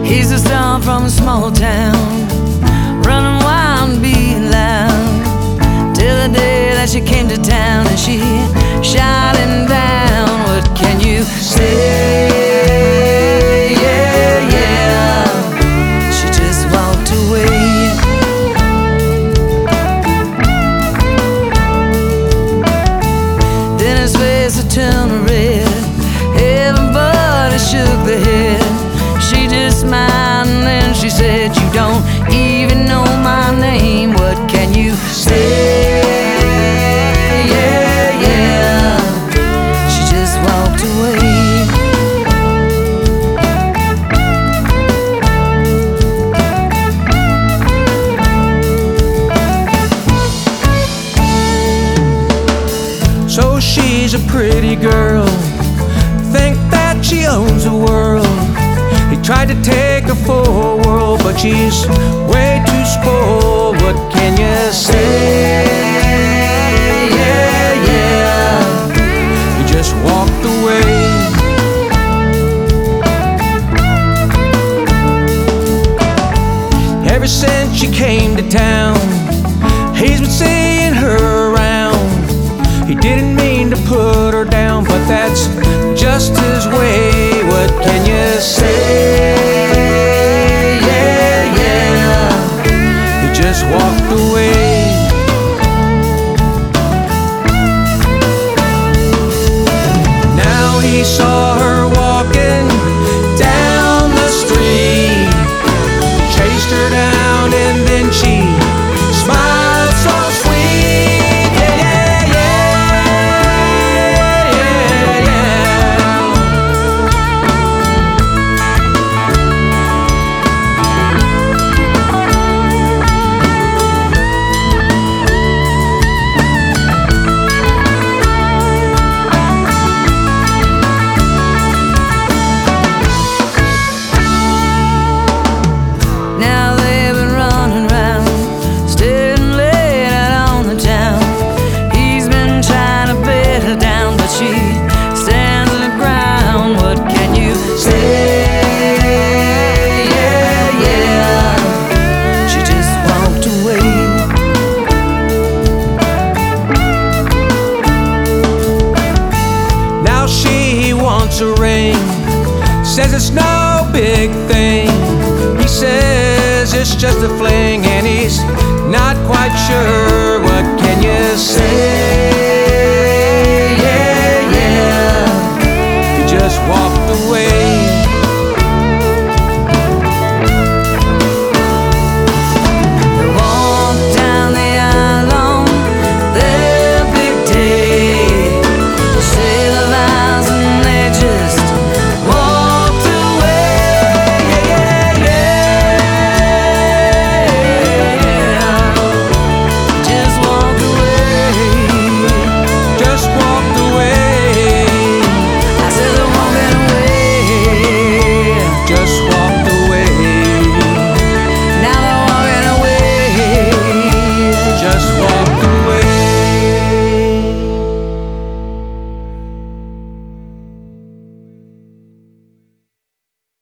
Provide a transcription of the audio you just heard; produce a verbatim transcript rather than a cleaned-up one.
He's a star from a small town, running wild and being loud, till the day that she came to town and she shot him down. What can you say? Yeah, yeah, she just walked away. Then his face had turned red, everybody shook their head. She just smiled and then she said, "You don't even know my name. What can you say?" Yeah, yeah, she just walked away. So she's a pretty girl, think that she owns the world. He tried to take her for a whirl, but she's way too spoiled. What can you say? Yeah, yeah, he just walked away. Ever since she came to town, he's been seeing her around. He didn't mean to put her down, but that's just his way. What can you say? Yeah, yeah, he just walked away. Now he saw her walking down the street, chased her down and then she smiled so sweet. Yeah, yeah, yeah, yeah, yeah. Now they've been running round, staying late out on the town. He's been trying to bed her down, but she stands her ground. What can you say? Yeah, yeah, she just walked away. Now she wants a ring, says it's no big thing. He says it's just a fling and he's not quite sure. What can you say?